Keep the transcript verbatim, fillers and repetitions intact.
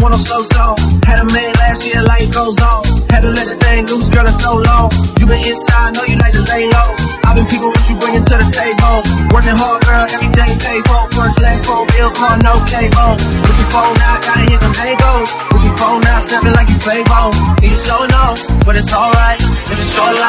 want no slow song. Had a man last year, life goes on. Had to let the thing loose, girl, it's so long. You been inside, know you like to lay low. I've been people what you bringing to the table. Working hard, girl, every day paid for. First, last phone bill, call, no cable. With your phone out, gotta hit them angles. With your phone out, snapping like you Fable. And you so know, but it's alright. It's a short